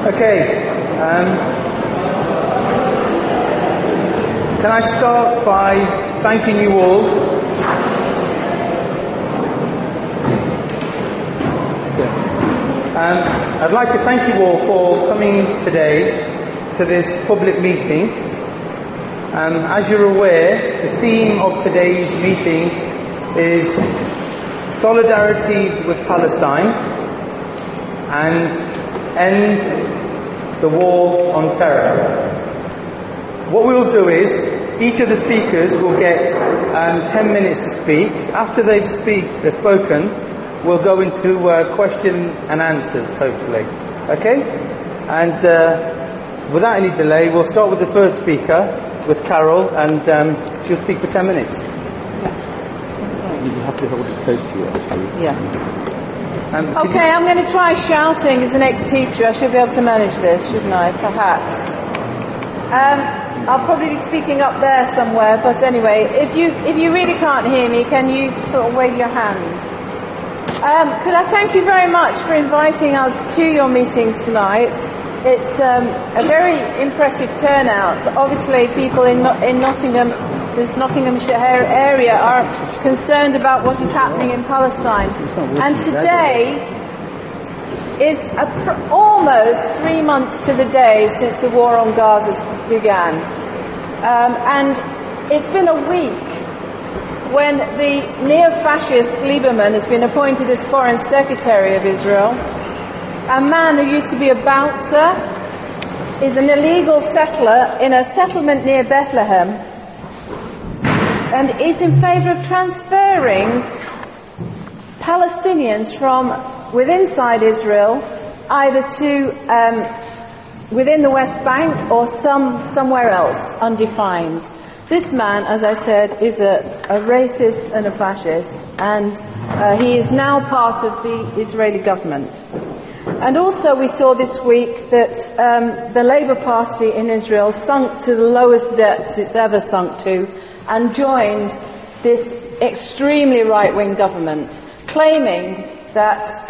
Okay. Can I start by thanking you all? I'd like to thank you all for coming today to this public meeting. As you're aware, the theme of today's meeting is solidarity with Palestine and end the war on terror. What we'll do is, each of the speakers will get 10 minutes to speak. After they've spoken, we'll go into question and answers, hopefully. Okay? And without any delay, we'll start with the first speaker, with Carol, and she'll speak for 10 minutes. Yeah. You have to hold it close to you, actually. Yeah. Okay, I'm going to try shouting as an ex-teacher. I should be able to manage this, shouldn't I? Perhaps. I'll probably be speaking up there somewhere, but anyway, if you really can't hear me, can you sort of wave your hand? Could I thank you very much for inviting us to your meeting tonight. It's a very impressive turnout. Obviously, people in Nottingham, this Nottinghamshire area, are concerned about what is happening in Palestine. And today is almost 3 months to the day since the war on Gaza began. And it's been a week when the neo-fascist Lieberman has been appointed as Foreign Secretary of Israel. A man who used to be a bouncer is an illegal settler in a settlement near Bethlehem and is in favour of transferring Palestinians from within Israel either to within the West Bank or somewhere else, undefined. This man, as I said, is a racist and a fascist, and he is now part of the Israeli government. And also we saw this week that the Labour Party in Israel sunk to the lowest depths it's ever sunk to and joined this extremely right-wing government, claiming that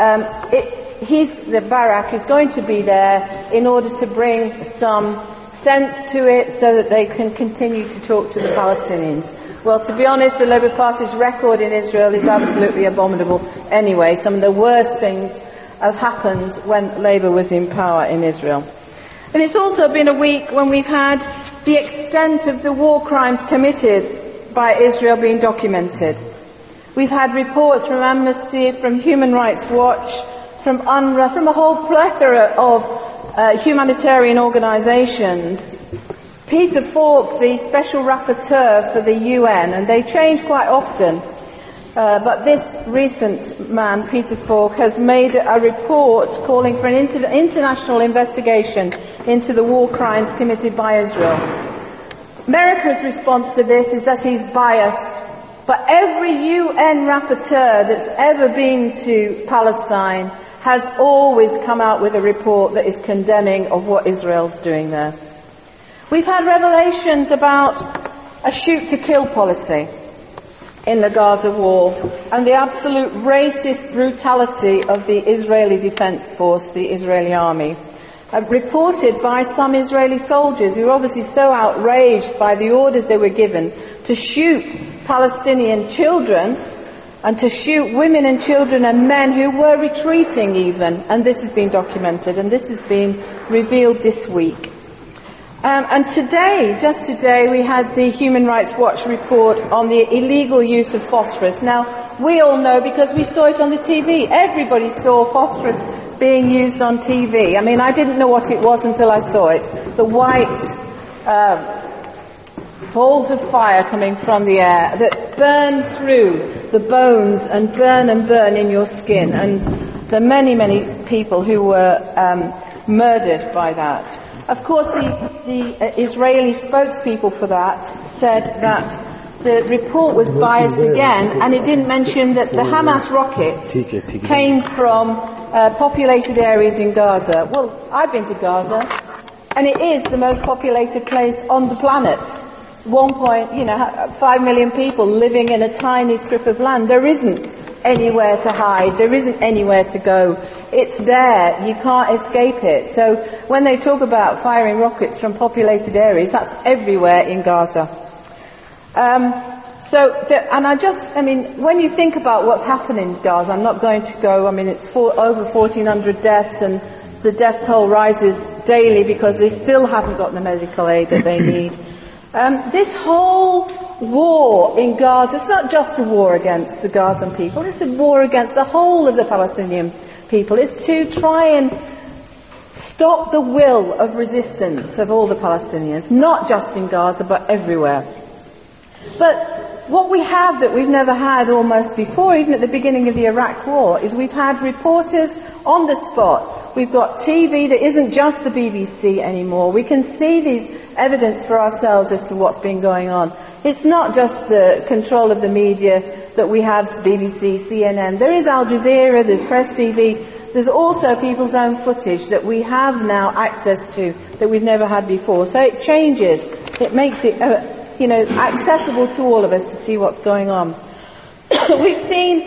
the Barak is going to be there in order to bring some sense to it so that they can continue to talk to the Palestinians. Well, to be honest, the Labour Party's record in Israel is absolutely abominable anyway. Some of the worst things have happened when Labour was in power in Israel. And it's also been a week when we've had the extent of the war crimes committed by Israel being documented. We've had reports from Amnesty, from Human Rights Watch, from UNRWA, from a whole plethora of humanitarian organisations. Peter Falk, the Special Rapporteur for the UN, and they change quite often, but this recent man, Peter Falk, has made a report calling for an international investigation into the war crimes committed by Israel. America's response to this is that he's biased, but every UN rapporteur that's ever been to Palestine has always come out with a report that is condemning of what Israel's doing there. We've had revelations about a shoot-to-kill policy in the Gaza war and the absolute racist brutality of the Israeli Defense Force, the Israeli army, reported by some Israeli soldiers who were obviously so outraged by the orders they were given to shoot Palestinian children and to shoot women and children and men who were retreating even. And this has been documented, and this has been revealed this week. And today, just today, we had the Human Rights Watch report on the illegal use of phosphorus. Now, we all know because we saw it on the TV. Everybody saw phosphorus being used on TV. I mean, I didn't know what it was until I saw it. The white balls of fire coming from the air that burn through the bones and burn in your skin. And there are many, many people who were murdered by that. Of course, the Israeli spokespeople for that said that the report was biased again, and it didn't mention that the Hamas rockets came from populated areas in Gaza. Well, I've been to Gaza, and it is the most populated place on the planet. 5 million people living in a tiny strip of land. There isn't anywhere to hide. There isn't anywhere to go It's there. You can't escape it. So when they talk about firing rockets from populated areas, that's everywhere in Gaza. When you think about what's happening in Gaza, I'm not going to go, it's over 1,400 deaths, and the death toll rises daily because they still haven't got the medical aid that they need. This whole war in Gaza, it's not just a war against the Gazan people, it's a war against the whole of the Palestinian people. It's to try and stop the will of resistance of all the Palestinians, not just in Gaza, but everywhere. But what we have that we've never had almost before, even at the beginning of the Iraq War, is we've had reporters on the spot. We've got TV that isn't just the BBC anymore. We can see these evidence for ourselves as to what's been going on. It's not just the control of the media that we have, BBC, CNN. There is Al Jazeera, there's Press TV. There's also people's own footage that we have now access to that we've never had before. So it changes. It makes it accessible to all of us to see what's going on. We've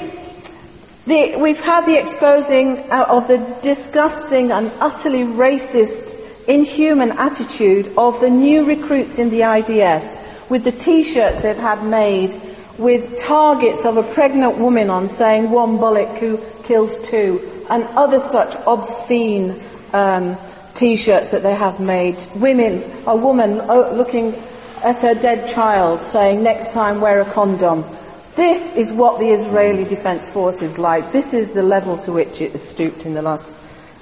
had the exposing of the disgusting and utterly racist, inhuman attitude of the new recruits in the IDF, with the T-shirts they've had made with targets of a pregnant woman on saying one bullet kills two, and other such obscene T-shirts that they have made. A woman looking at her dead child saying, next time wear a condom. This is what the Israeli Defence Force is like. This is the level to which it has stooped in the last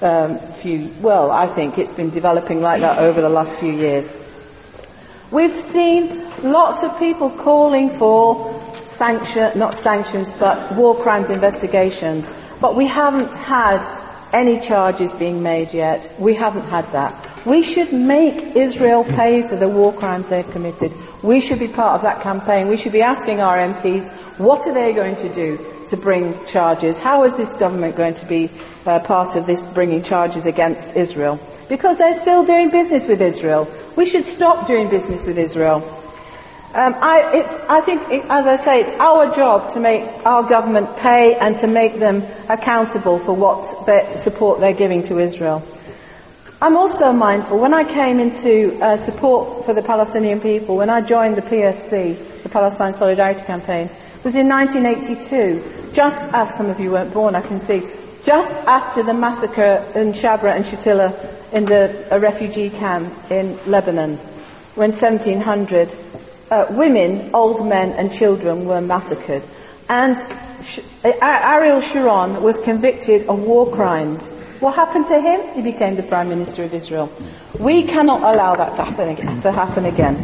I think it's been developing like that over the last few years. We've seen lots of people calling for not sanctions, but war crimes investigations. But we haven't had any charges being made yet. We haven't had that. We should make Israel pay for the war crimes they've committed. We should be part of that campaign. We should be asking our MPs, what are they going to do to bring charges? How is this government going to be part of this bringing charges against Israel? Because they're still doing business with Israel. We should stop doing business with Israel. I think, as I say, it's our job to make our government pay and to make them accountable for what support they're giving to Israel. I'm also mindful, when I came into support for the Palestinian people, when I joined the PSC, the Palestine Solidarity Campaign, it was in 1982, just as some of you weren't born, I can see, just after the massacre in Shabra and Shatila in a refugee camp in Lebanon, when 1,700 women, old men and children were massacred. And Ariel Sharon was convicted of war crimes. What happened to him? He became the Prime Minister of Israel. We cannot allow that to happen again.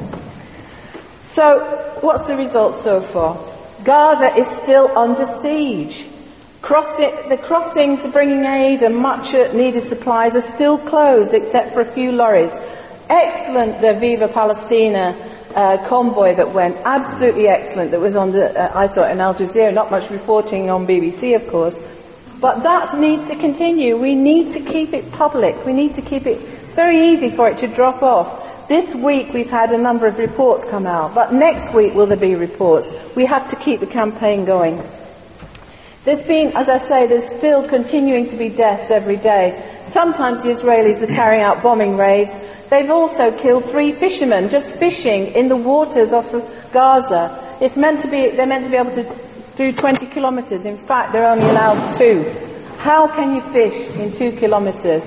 So, what's the result so far? Gaza is still under siege. The crossings bringing aid and much needed supplies are still closed except for a few lorries. Excellent, the Viva Palestina convoy that went, absolutely excellent, that was on I saw it in Al Jazeera, not much reporting on BBC of course. But that needs to continue. We need to keep it public. We need to keep it. It's very easy for it to drop off. This week we've had a number of reports come out, but next week will there be reports? We have to keep the campaign going. There's still continuing to be deaths every day. Sometimes the Israelis are carrying out bombing raids. They've also killed 3 fishermen just fishing in the waters off of Gaza. They're meant to be able to do 20 kilometres. In fact, they're only allowed 2. How can you fish in 2 kilometres,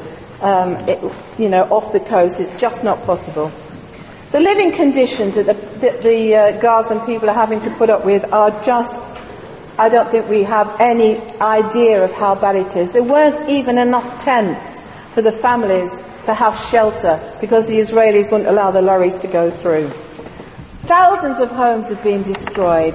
off the coast? It's just not possible. The living conditions that the Gazan people are having to put up with are just, I don't think we have any idea of how bad it is. There weren't even enough tents for the families to have shelter because the Israelis wouldn't allow the lorries to go through. Thousands of homes have been destroyed.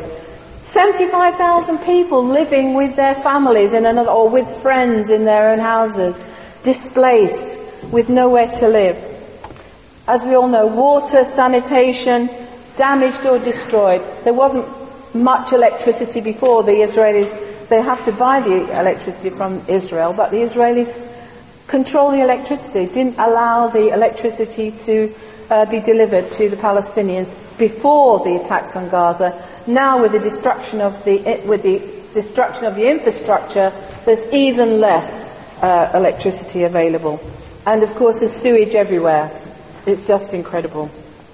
75,000 people living with their families or with friends in their own houses, displaced, with nowhere to live. As we all know, water, sanitation, damaged or destroyed. There wasn't much electricity before. The Israelis, they have to buy the electricity from Israel, but the Israelis control the electricity, didn't allow the electricity to be delivered to the Palestinians before the attacks on Gaza. Now, with the destruction of the infrastructure, there's even less electricity available. And of course there's sewage everywhere. It's just incredible.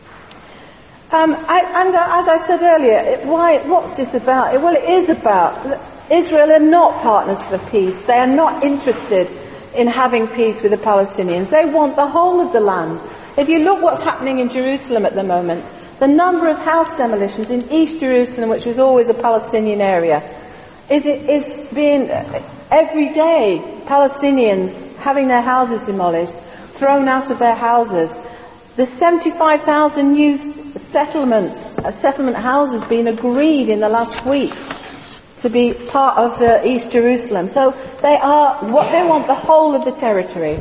And as I said earlier, what's this about? Well, it is about Israel are not partners for peace. They are not interested in having peace with the Palestinians. They want the whole of the land. If you look what's happening in Jerusalem at the moment, the number of house demolitions in East Jerusalem, which was always a Palestinian area, is being every day Palestinians having their houses demolished, thrown out of their houses. There's 75,000 new settlement houses being agreed in the last week to be part of the East Jerusalem. So they want the whole of the territory.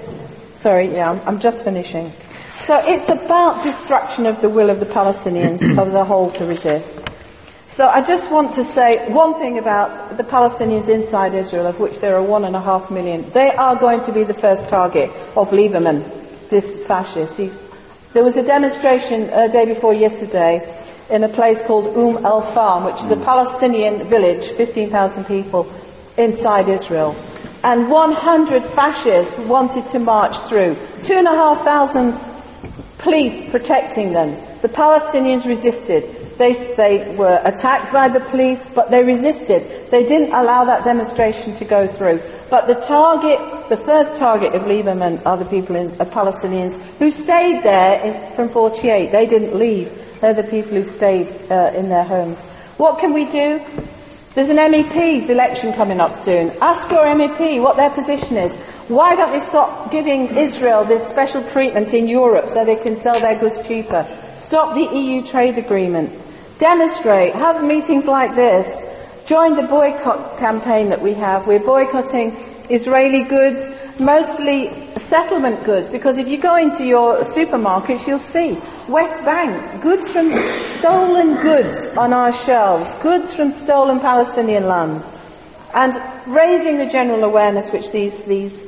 I'm just finishing. So it's about destruction of the will of the Palestinians, of the whole to resist. So I just want to say one thing about the Palestinians inside Israel, of which there are 1.5 million. They are going to be the first target of Lieberman, this fascist. There was a demonstration day before yesterday in a place called Al-Farm, which is a Palestinian village, 15,000 people inside Israel. And 100 fascists wanted to march through. 2,500 police protecting them. The Palestinians resisted. They were attacked by the police, but they resisted. They didn't allow that demonstration to go through. But the first target of Lieberman are the Palestinians who stayed there from 48. They didn't leave. They're the people who stayed in their homes. What can we do? There's an MEP's election coming up soon. Ask your MEP what their position is. Why don't we stop giving Israel this special treatment in Europe so they can sell their goods cheaper? Stop the EU trade agreement. Demonstrate. Have meetings like this. Join the boycott campaign that we have. We're boycotting Israeli goods, mostly settlement goods, because if you go into your supermarkets, you'll see West Bank, stolen goods on our shelves, goods from stolen Palestinian land, and raising the general awareness which these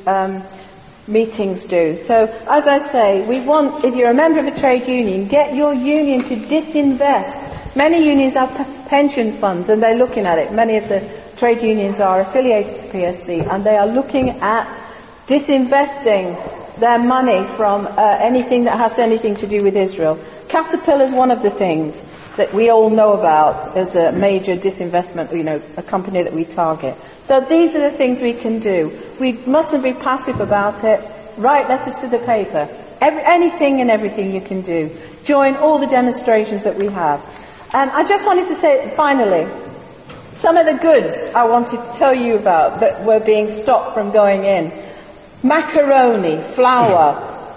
meetings do. So, as I say, if you're a member of a trade union, get your union to disinvest. Many unions have pension funds, and they're looking at it. Many of the trade unions are affiliated to PSC, and they are looking at disinvesting their money from anything that has anything to do with Israel. Caterpillar is one of the things that we all know about as a major disinvestment, a company that we target. So these are the things we can do. We mustn't be passive about it. Write letters to the paper. Anything and everything you can do. Join all the demonstrations that we have. And I just wanted to say, finally, some of the goods I wanted to tell you about that were being stopped from going in. Macaroni, flour,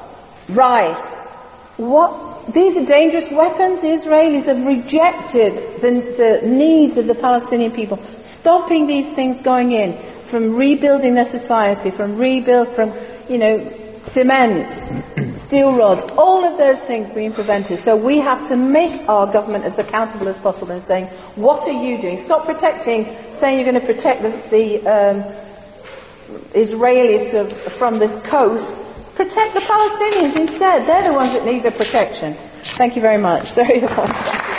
rice. These are dangerous weapons. The Israelis have rejected the needs of the Palestinian people, stopping these things going in, from rebuilding their society, from cement, steel rods, all of those things being prevented. So we have to make our government as accountable as possible and saying, what are you doing? Stop saying you're going to protect the Israelis from this coast. Protect the Palestinians instead. They're the ones that need the protection. Thank you very much. Very much.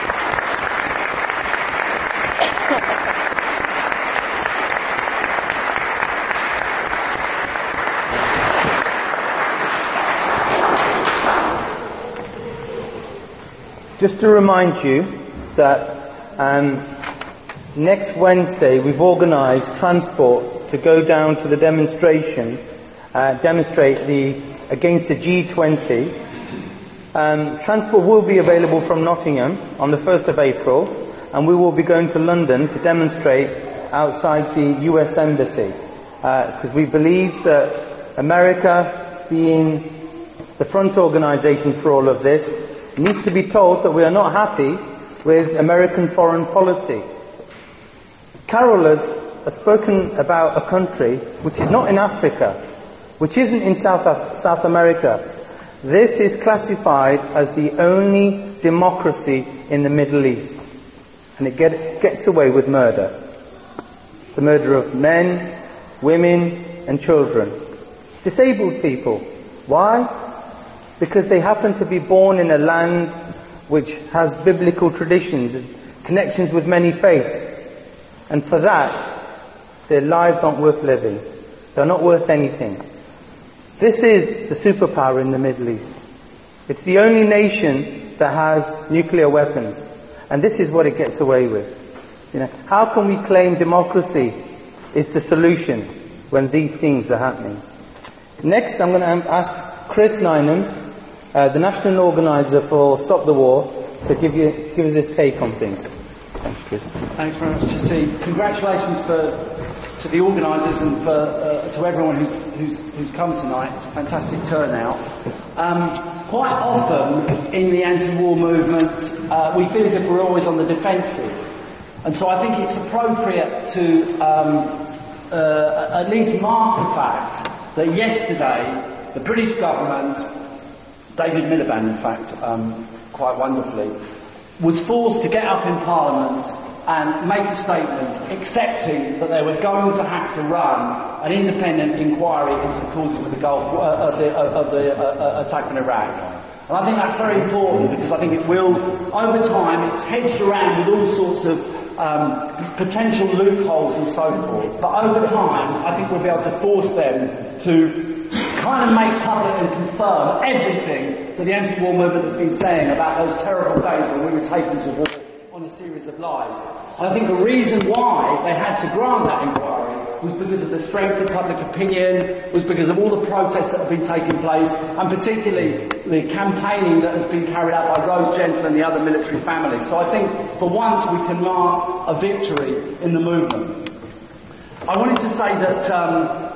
Just to remind you that next Wednesday we've organised transport to go down to the demonstration, demonstrate against the G20. Transport will be available from Nottingham on the 1st of April, and we will be going to London to demonstrate outside the US Embassy, because we believe that America, being the front organisation for all of this, needs to be told that we are not happy with American foreign policy. Carol has spoken about a country which is not in Africa, which isn't in South America. This is classified as the only democracy in the Middle East, and it gets away with murder. The murder of men, women and children. Disabled people. Why? Because they happen to be born in a land which has biblical traditions and connections with many faiths. And for that, their lives aren't worth living. They're not worth anything. This is the superpower in the Middle East. It's the only nation that has nuclear weapons. And this is what it gets away with. How can we claim democracy is the solution when these things are happening? Next, I'm going to ask Chris Nynam, the national organizer for Stop the War, to give us his take on things. Thanks, Chris. Thanks very much, Jesse. Congratulations to the organisers and to everyone who's come tonight. It's a fantastic turnout. Quite often in the anti-war movement, we feel as if we're always on the defensive. And so I think it's appropriate to at least mark the fact that yesterday the British government, David Miliband in fact, quite wonderfully, was forced to get up in Parliament and make a statement accepting that they were going to have to run an independent inquiry into the causes of the Gulf of the attack in Iraq. And I think that's very important because I think it will, over time, it's hedged around with all sorts of potential loopholes and so forth. But over time, I think we'll be able to force them to kind of make public and confirm everything that the anti-war movement has been saying about those terrible days when we were taken to war on a series of lies. And I think the reason why they had to grant that inquiry was because of the strength of public opinion, was because of all the protests that have been taking place, and particularly the campaigning that has been carried out by Rose Gentle and the other military families. So I think for once we can mark a victory in the movement. I wanted to say that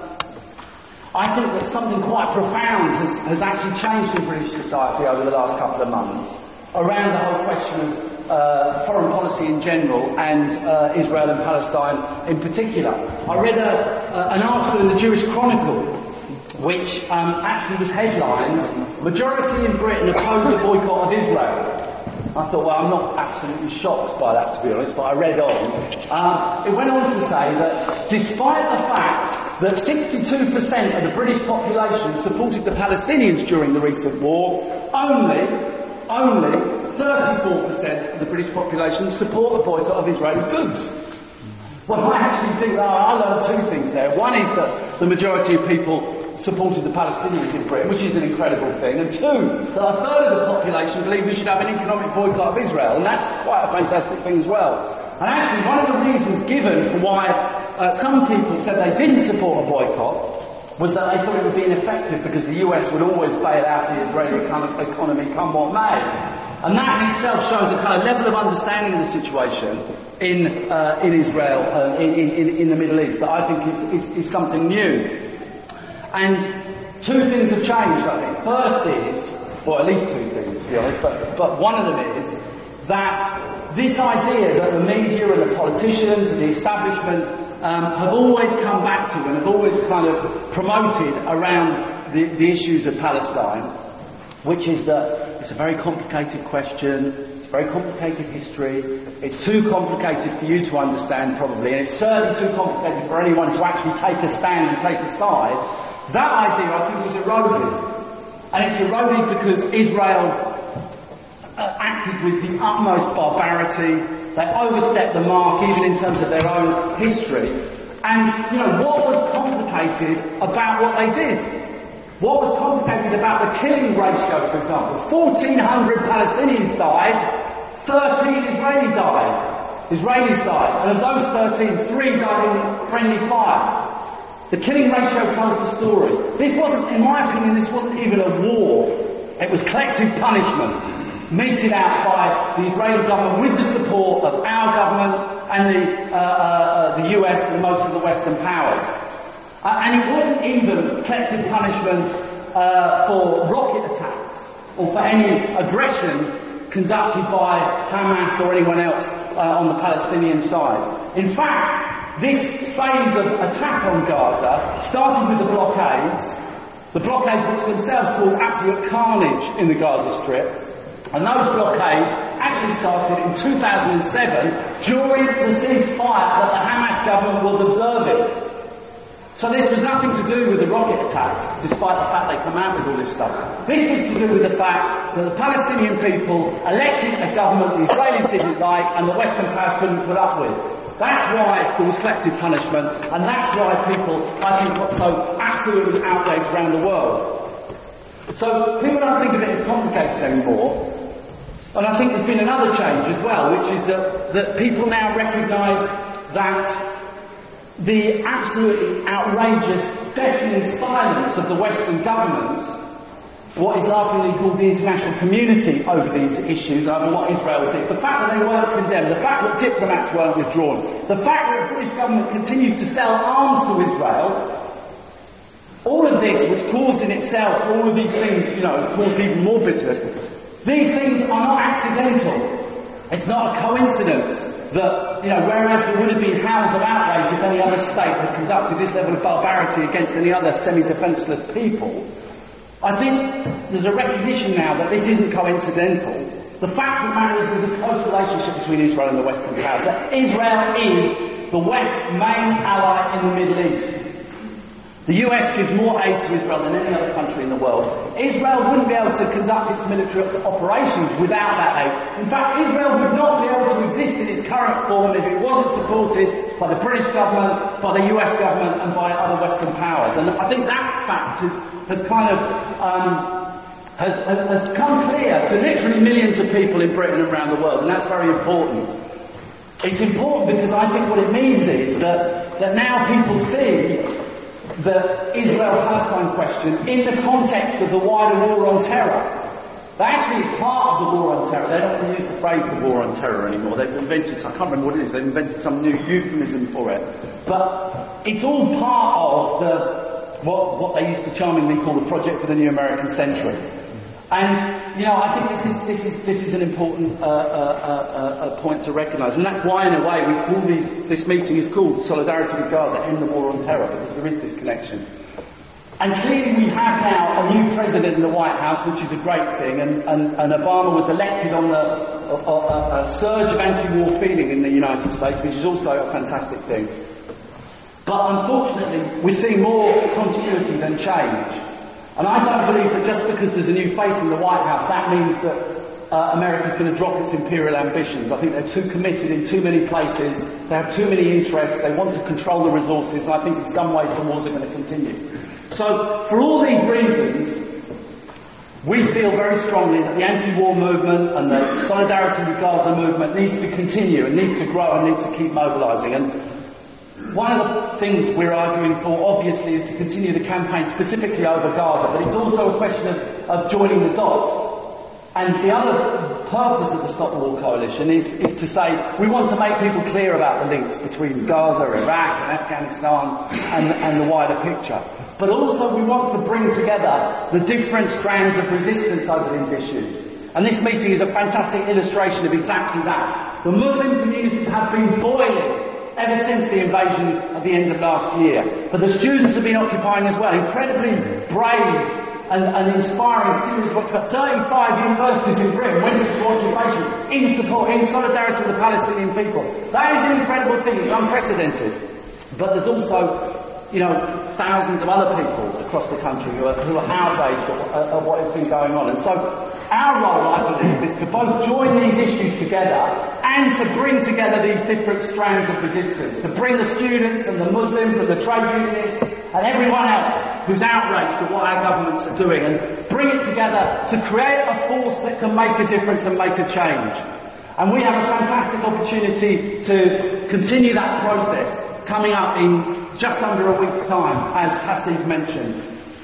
I think that something quite profound has actually changed in British society over the last couple of months around the whole question of foreign policy in general and Israel and Palestine in particular. I read an article in the Jewish Chronicle which actually was headlined, "Majority in Britain oppose the boycott of Israel." I thought, well, I'm not absolutely shocked by that, to be honest, but I read on. It went on to say that despite the fact that 62% of the British population supported the Palestinians during the recent war, only 34% of the British population support a boycott of Israeli goods. Well, I actually think that I learned two things there. One is that the majority of people supported the Palestinians in Britain, which is an incredible thing, and two, that a third of the population believe we should have an economic boycott of Israel, and that's quite a fantastic thing as well. And actually, one of the reasons given for why some people said they didn't support a boycott was that they thought it would be ineffective because the US would always bail out the Israeli economy come what may. And that in itself shows a kind of level of understanding of the situation in Israel, in the Middle East, that I think is something new. And two things have changed, I think. First is, well, at least two things, to be honest, but one of them is that this idea that the media and the politicians and the establishment have always come back to and have always kind of promoted around the issues of Palestine, which is that it's a very complicated question, it's a very complicated history, it's too complicated for you to understand probably, and it's certainly too complicated for anyone to actually take a stand and take a side. That idea, I think, is eroded. And it's eroded because Israel acted with the utmost barbarity. They overstepped the mark, even in terms of their own history. And, what was complicated about what they did? What was complicated about the killing ratio, for example? 1,400 Palestinians died, 13 Israelis died. And of those 13, 3 died in friendly fire. The killing ratio tells the story. This wasn't, in my opinion, this wasn't even a war. It was collective punishment, meted out by the Israeli government with the support of our government and the US and most of the Western powers. And it wasn't even collective punishment for rocket attacks or for any aggression conducted by Hamas or anyone else on the Palestinian side. In fact, this phase of attack on Gaza started with the blockades which themselves caused absolute carnage in the Gaza Strip. And those blockades actually started in 2007 during the ceasefire that the Hamas government was observing. So this was nothing to do with the rocket attacks, despite the fact they come out with all this stuff. This was to do with the fact that the Palestinian people elected a government the Israelis didn't like and the Western powers couldn't put up with. That's why there was collective punishment, and that's why people, I think, got so absolutely outraged around the world. So people don't think of it as complicated anymore. And I think there's been another change as well, which is that people now recognise that the absolutely outrageous, deafening silence of the Western governments, what is laughingly called the international community over these issues, over what Israel did, the fact that they weren't condemned, the fact that diplomats weren't withdrawn, the fact that the British government continues to sell arms to Israel, all of this, which caused in itself, all of these things, caused even more bitterness. These things are not accidental. It's not a coincidence that, whereas there would have been howls of outrage if any other state had conducted this level of barbarity against any other semi-defenceless people, I think there's a recognition now that this isn't coincidental. The fact of the matter is there's a close relationship between Israel and the Western powers, that Israel is the West's main ally in the Middle East. The US gives more aid to Israel than any other country in the world. Israel wouldn't be able to conduct its military operations without that aid. In fact, Israel would not be able to exist in its current form if it wasn't supported by the British government, by the US government and by other Western powers. And I think that fact has come clear to literally millions of people in Britain and around the world, and that's very important. It's important because I think what it means is that now people see the Israel-Palestine question in the context of the wider war on terror. That actually is part of the war on terror. They don't want to use the phrase the war on terror anymore. They've invented, I can't remember what it is, they've invented some new euphemism for it. But it's all part of what they used to charmingly call the Project for the New American Century. And, I think this is an important point to recognise. And that's why, in a way, we call this meeting is called Solidarity with Gaza, End the War on Terror, because there is this connection. And clearly we have now a new president in the White House, which is a great thing, and Obama was elected on a surge of anti-war feeling in the United States, which is also a fantastic thing. But unfortunately, we're seeing more continuity than change. And I don't believe that just because there's a new face in the White House, that means that America's going to drop its imperial ambitions. I think they're too committed in too many places, they have too many interests, they want to control the resources, and I think in some ways the wars are going to continue. So, for all these reasons, we feel very strongly that the anti-war movement and the Solidarity with Gaza movement needs to continue and needs to grow and needs to keep mobilising. And one of the things we're arguing for, obviously, is to continue the campaign specifically over Gaza, but it's also a question of joining the dots. And the other purpose of the Stop the War Coalition is to say we want to make people clear about the links between Gaza, Iraq and Afghanistan and the wider picture. But also we want to bring together the different strands of resistance over these issues. And this meeting is a fantastic illustration of exactly that. The Muslim communities have been boiling ever since the invasion at the end of last year. But the students have been occupying as well. Incredibly brave and inspiring serious work. 35 universities in Britain went into occupation in solidarity with the Palestinian people. That is an incredible thing. It's unprecedented. But there's also, thousands of other people across the country who are outraged at what has been going on. And so our role, I believe, is to both join these issues together and to bring together these different strands of resistance, to bring the students and the Muslims and the trade unionists and everyone else who's outraged at what our governments are doing, and bring it together to create a force that can make a difference and make a change. And we have a fantastic opportunity to continue that process coming up in just under a week's time, as Haseeb mentioned.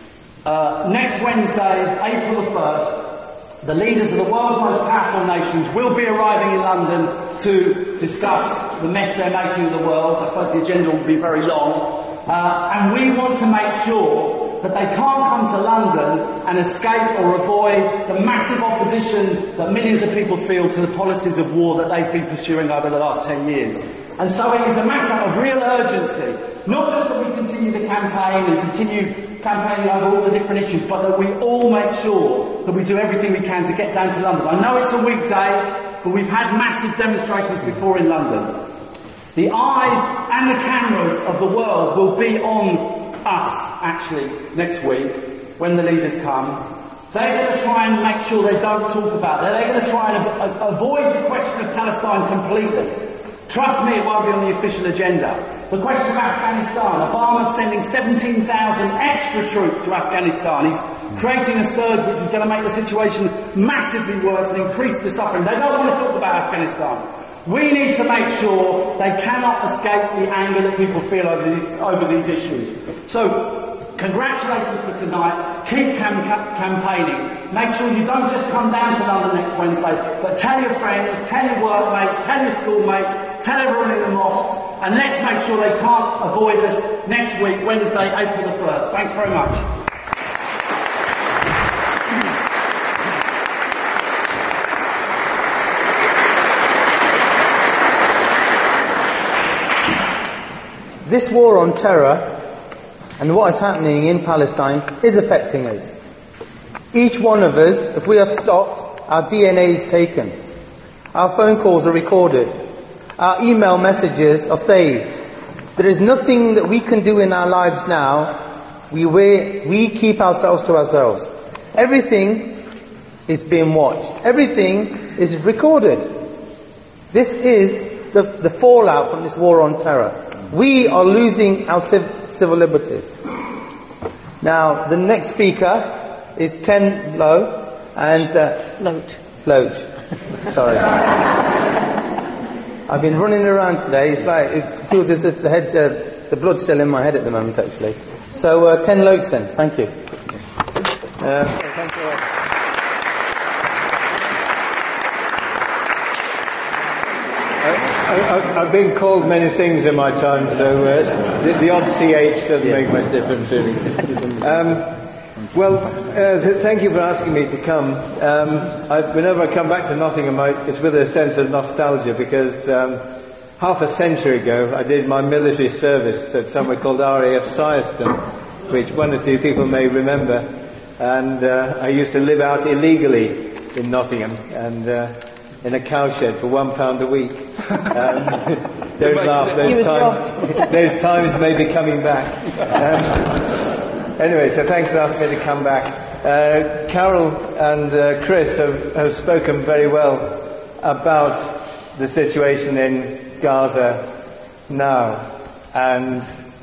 Next Wednesday, April the 1st, the leaders of the world's most powerful nations will be arriving in London to discuss the mess they're making of the world. I suppose the agenda will be very long. And we want to make sure that they can't come to London and escape or avoid the massive opposition that millions of people feel to the policies of war that they've been pursuing over the last 10 years. And so it is a matter of real urgency, not just that we continue the campaign and continue campaigning over all the different issues, but that we all make sure that we do everything we can to get down to London. I know it's a weekday, but we've had massive demonstrations before in London. The eyes and the cameras of the world will be on us, actually, next week, when the leaders come. They're going to try and make sure they don't talk about it. They're going to try and avoid the question of Palestine completely. Trust me, it won't be on the official agenda. The question of Afghanistan. Obama's sending 17,000 extra troops to Afghanistan. He's creating a surge which is going to make the situation massively worse and increase the suffering. They don't want to talk about Afghanistan. We need to make sure they cannot escape the anger that people feel over these issues. So, congratulations for tonight. Keep campaigning. Make sure you don't just come down to London next Wednesday, but tell your friends, tell your workmates, tell your schoolmates, tell everyone in the mosques, and let's make sure they can't avoid us next week, Wednesday, April the 1st. Thanks very much. This war on terror and what is happening in Palestine is affecting us. Each one of us, if we are stopped, our DNA is taken. Our phone calls are recorded. Our email messages are saved. There is nothing that we can do in our lives now. We keep ourselves to ourselves. Everything is being watched. Everything is recorded. This is the fallout from this war on terror. We are losing our civil liberties. Now, the next speaker is Ken Loach and Loach. Sorry. I've been running around today. It's like it feels as if the blood's still in my head at the moment, actually. So, Ken Loach, then. Thank you. Thank you. I've been called many things in my time, so the odd CH doesn't make much difference, really. Thank you for asking me to come. Whenever I come back to Nottingham, it's with a sense of nostalgia, because half a century ago I did my military service at somewhere called RAF Syerston, which one or two people may remember, and I used to live out illegally in Nottingham, and in a cowshed for £1 a week. Those times may be coming back. Anyway, so thanks for asking me to come back. Carol and Chris have spoken very well about the situation in Gaza now, and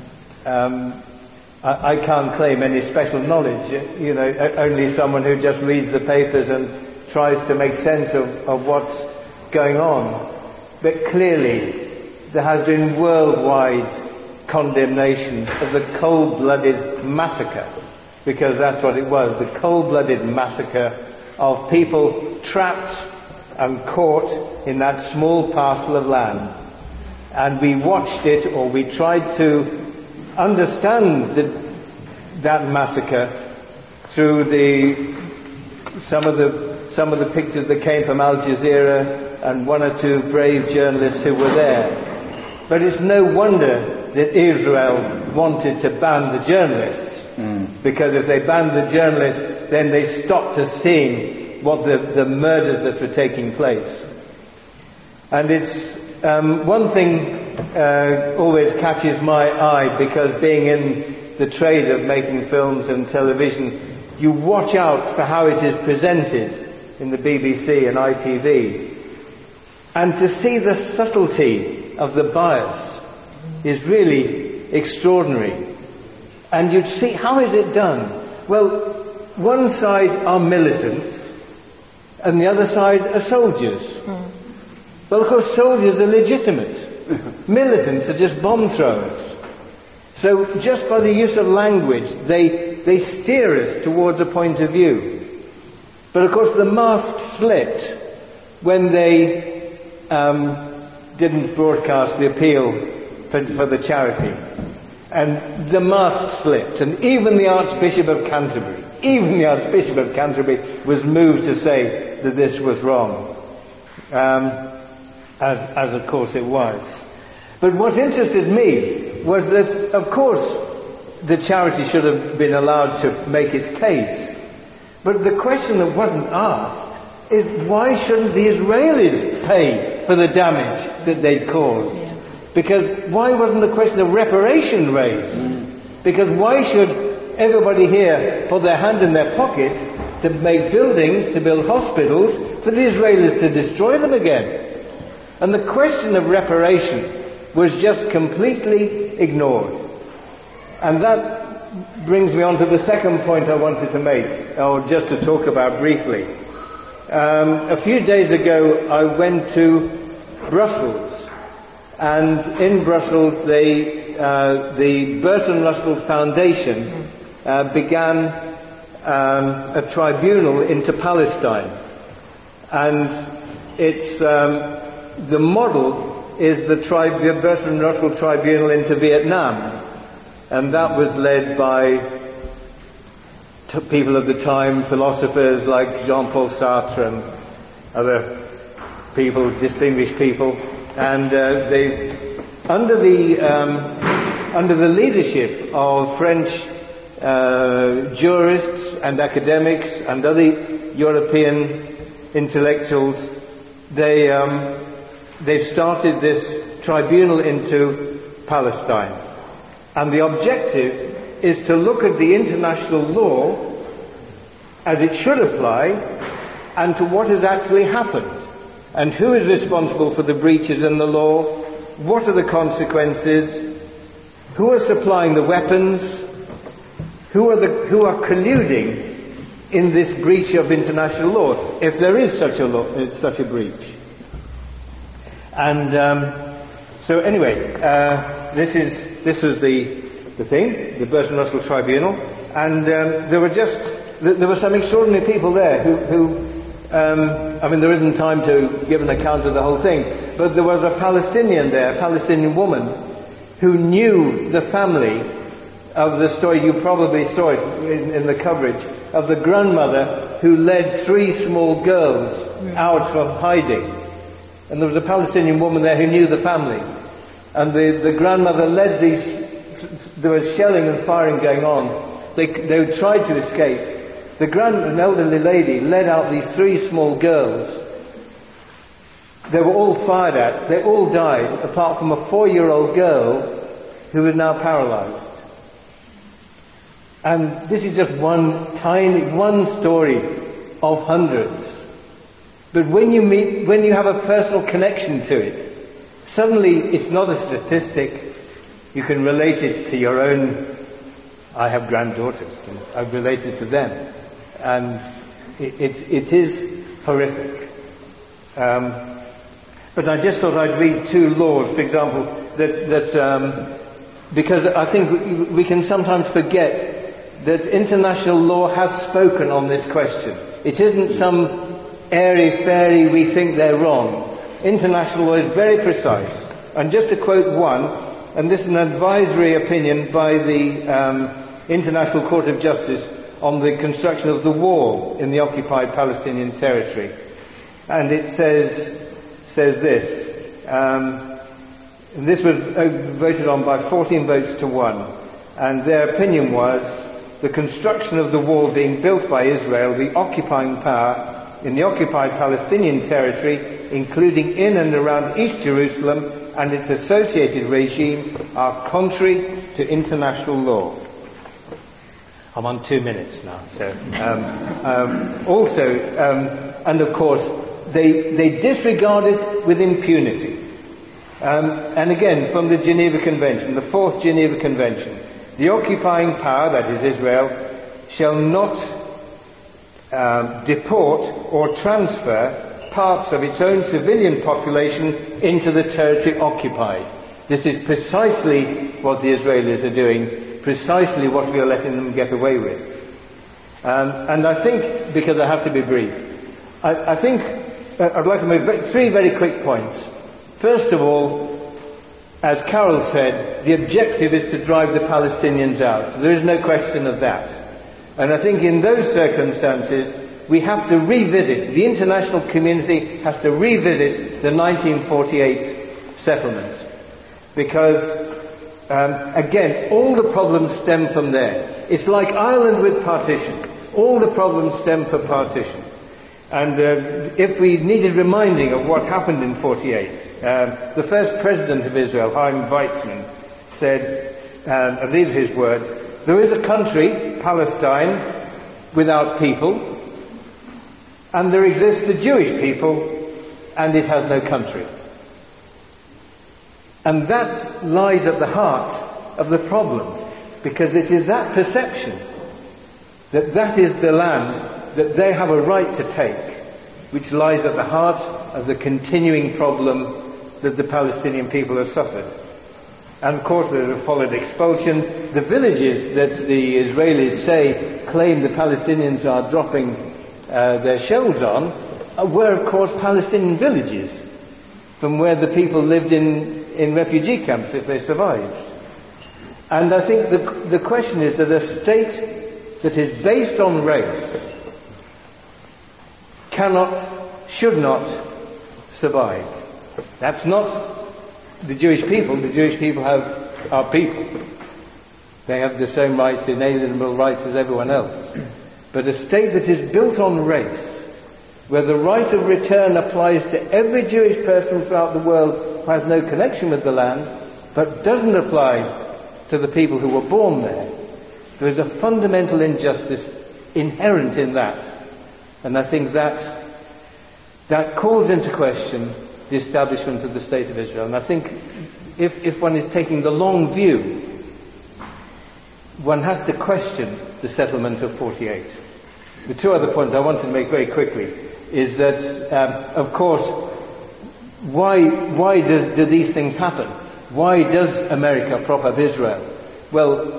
I can't claim any special knowledge. Only someone who just reads the papers and tries to make sense of what's going on. But clearly, there has been worldwide condemnation of the cold-blooded massacre, because that's what it was, the cold-blooded massacre of people trapped and caught in that small parcel of land. And we watched it, or we tried to understand that massacre through some of the pictures that came from Al Jazeera and one or two brave journalists who were there. But it's no wonder that Israel wanted to ban the journalists, because if they banned the journalists, then they stopped us seeing what the murders that were taking place. And it's one thing always catches my eye, because being in the trade of making films and television, you watch out for how it is presented in the BBC and ITV. And to see the subtlety of the bias is really extraordinary. And you'd see, how is it done? Well, one side are militants, and the other side are soldiers. Well, of course, soldiers are legitimate. Militants are just bomb throwers. So just by the use of language, they steer us towards a point of view. But of course the mask slipped when they didn't broadcast the appeal for the charity. And the mask slipped, and even the Archbishop of Canterbury was moved to say that this was wrong. As of course it was. But what interested me was that, of course, the charity should have been allowed to make its case. But the question that wasn't asked is, why shouldn't the Israelis pay for the damage that they'd caused? Because why wasn't the question of reparation raised? Because why should everybody here put their hand in their pocket to make buildings, to build hospitals, for the Israelis to destroy them again? And the question of reparation was just completely ignored. And that brings me on to the second point I wanted to make, or just to talk about briefly. A few days ago I went to Brussels, and in Brussels the Bertrand Russell Foundation began a tribunal into Palestine, and it's the model is the Bertrand Russell Tribunal into Vietnam, and that was led by people of the time, philosophers like Jean-Paul Sartre and other people, distinguished people, and they, under the leadership of French jurists and academics and other European intellectuals, they've started this tribunal into Palestine. And the objective is to look at the international law as it should apply and to what has actually happened. And who is responsible for the breaches in the law? What are the consequences? Who are supplying the weapons? Who are colluding in this breach of international law, if there is such a breach? And so anyway, this was the thing, the Bertrand Russell Tribunal, and there were some extraordinary people there who there isn't time to give an account of the whole thing, but there was a Palestinian there, a Palestinian woman, who knew the family of the story, you probably saw it in the coverage, of the grandmother who led 3 small girls out from hiding. And there was a Palestinian woman there who knew the family. And the grandmother led these, there was shelling and firing going on. They tried to escape. An elderly lady led out these 3 small girls. They were all fired at. They all died, apart from a 4-year-old girl who was now paralyzed. And this is just one story of hundreds. But when you have a personal connection to it, suddenly it's not a statistic. You can relate it to your own. I have granddaughters, and I've related to them. And it is horrific. But I just thought I'd read 2 laws, for example, because I think we can sometimes forget that international law has spoken on this question. It isn't some airy-fairy, we think they're wrong. International law is very precise. And just to quote one, and this is an advisory opinion by the International Court of Justice on the construction of the wall in the occupied Palestinian territory. And it says this, and this was voted on by 14 votes to 1, and their opinion was the construction of the wall being built by Israel, the occupying power, in the occupied Palestinian territory, including in and around East Jerusalem and its associated regime, are contrary to international law. I'm on 2 minutes now, so and of course they disregard it with impunity. And again, from the Geneva Convention, the 4th Geneva Convention, the occupying power, that is Israel, shall not deport or transfer parts of its own civilian population into the territory occupied. This is precisely what the Israelis are doing, precisely what we are letting them get away with. And I think, because I have to be brief, I think I'd like to make 3 very quick points. First of all, as Carol said, the objective is to drive the Palestinians out. There is no question of that. And I think in those circumstances, we have to revisit, the international community has to revisit the 1948 settlement. Because, again, all the problems stem from there. It's like Ireland with partition. All the problems stem from partition. And if we needed reminding of what happened in 48, the first president of Israel, Chaim Weizmann, said, I believe his words, there is a country, Palestine, without people, and there exists a Jewish people, and it has no country. And that lies at the heart of the problem, because it is that perception that that is the land that they have a right to take, which lies at the heart of the continuing problem that the Palestinian people have suffered. And of course there have followed expulsions. The villages that the Israelis say claim the Palestinians are dropping their shells on were of course Palestinian villages from where the people lived in refugee camps if they survived. And I think the question is that a state that is based on race should not survive. That's not the Jewish people. The Jewish people are people. They have the same rights, inalienable rights as everyone else. But a state that is built on race, where the right of return applies to every Jewish person throughout the world who has no connection with the land, but doesn't apply to the people who were born there. There is a fundamental injustice inherent in that. And I think that calls into question the establishment of the State of Israel. And I think if one is taking the long view, one has to question the settlement of 48. The two other points I wanted to make very quickly is that, of course, why do these things happen? Why does America prop up Israel? Well,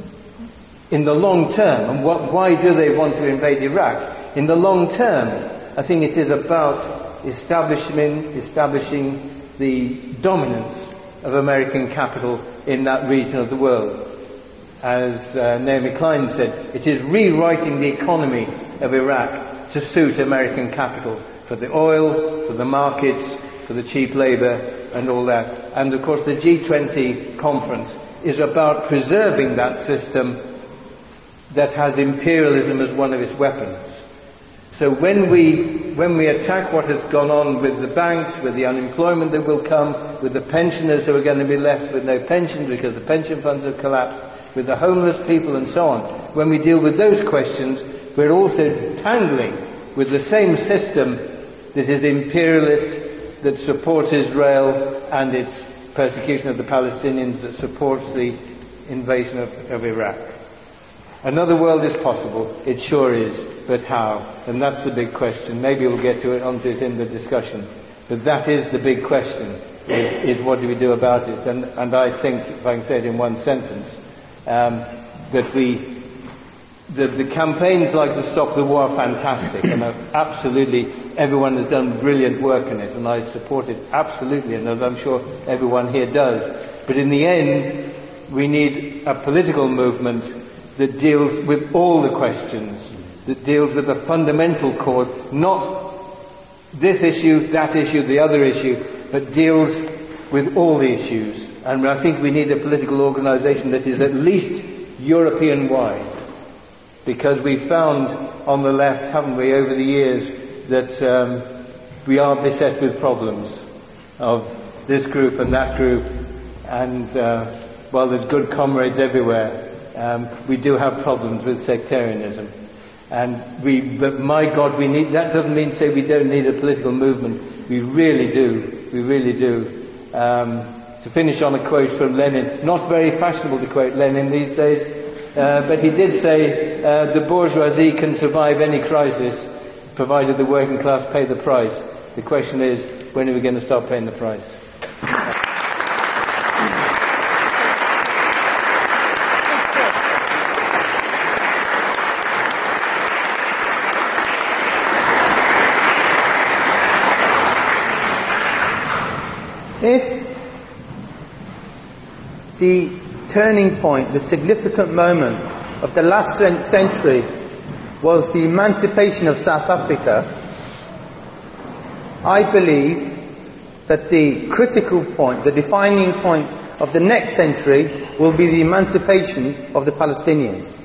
in the long term, and why do they want to invade Iraq? In the long term, I think it is about establishing the dominance of American capital in that region of the world. As Naomi Klein said, it is rewriting the economy of Iraq to suit American capital, for the oil, for the markets, for the cheap labour and all that. And of course the G20 conference is about preserving that system that has imperialism as one of its weapons. So when we attack what has gone on with the banks, with the unemployment that will come, with the pensioners who are going to be left with no pension because the pension funds have collapsed, with the homeless people and so on, when we deal with those questions, we're also tangling with the same system that is imperialist, that supports Israel and its persecution of the Palestinians, that supports the invasion of Iraq. Another world is possible, it sure is, but how? And that's the big question. Maybe we'll get onto it in the discussion. But that is the big question, is what do we do about it? And I think, if I can say it in one sentence, that the campaigns like to Stop the War are fantastic, and absolutely everyone has done brilliant work in it, and I support it absolutely, and as I'm sure everyone here does. But in the end, we need a political movement that deals with all the questions, that deals with the fundamental cause, not this issue, that issue, the other issue, but deals with all the issues. And I think we need a political organisation that is at least European-wide, because we found on the left, haven't we, over the years, that we are beset with problems of this group and that group, and while there's good comrades everywhere, we do have problems with sectarianism. But my God, we need, that doesn't mean to say we don't need a political movement. We really do. To finish on a quote from Lenin, not very fashionable to quote Lenin these days, but he did say, the bourgeoisie can survive any crisis, provided the working class pay the price. The question is, when are we going to stop paying the price? If the turning point, the significant moment of the last century was the emancipation of South Africa, I believe that the critical point, the defining point of the next century will be the emancipation of the Palestinians.